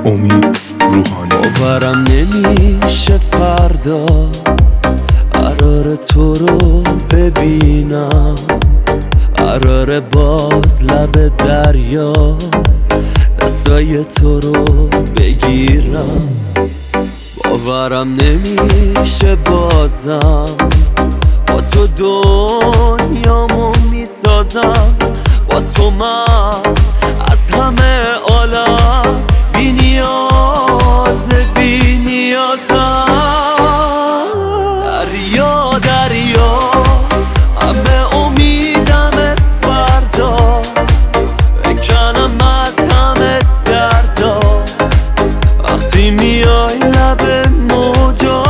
امید روحانی. باورم نمیشه فردا قرار تو رو ببینم، قرار باز لب دریا دستای تو رو بگیرم. باورم نمیشه بازم با تو دنیامو میسازم، با تو من از همه عالم بی نیازم. دریا دریا همه امیدم فردا، بکنم از همه دردا وقتی میای لب موجا.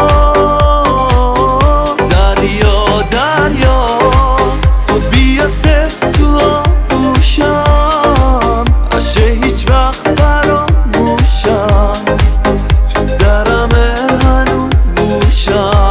دریا دریا تو بیا سفت تو آغوشم، عشق هیچ وقت فراموشم، تو سرمه هنوز بوشم.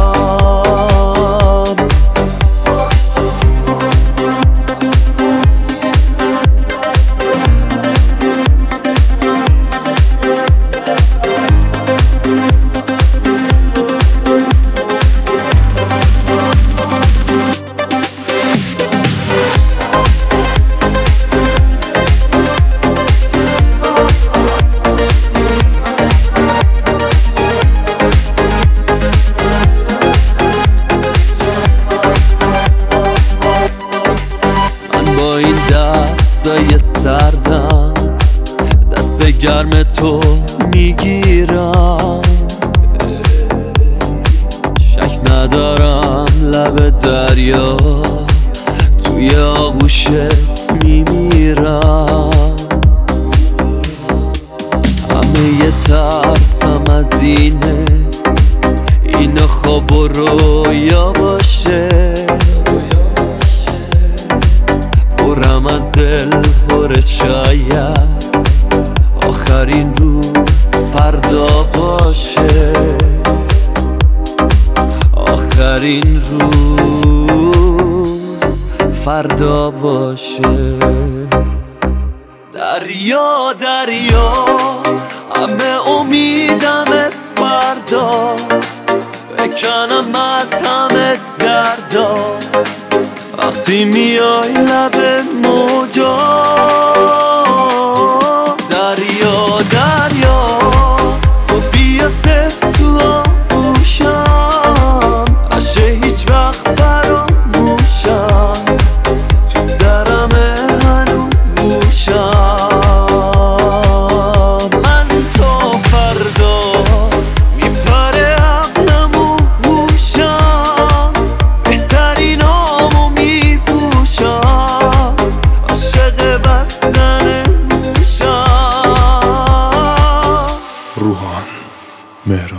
با این دستای سردم دست گرم تو میگیرم، شک ندارم لب دریا توی آغوشت میمیرم. همه یه ترسم از اینه خواب و رویا باشه، پرم از دل پر شاید آخرین روز فردا باشه، آخرین روز فردا باشه. دریا دریا همه امیدم فردا، بکنم از همه دردا وقتی میای لب موجا. دریا دریا تو بیا سفت تو آغوشم، عشق هیچ وقت فراموشم، تو سرمه هنوز بوشم. من تا فردا میپره عقلم و هوشم، بهترینامو میپوشم، عاشق بستن موشم. روحان مهران.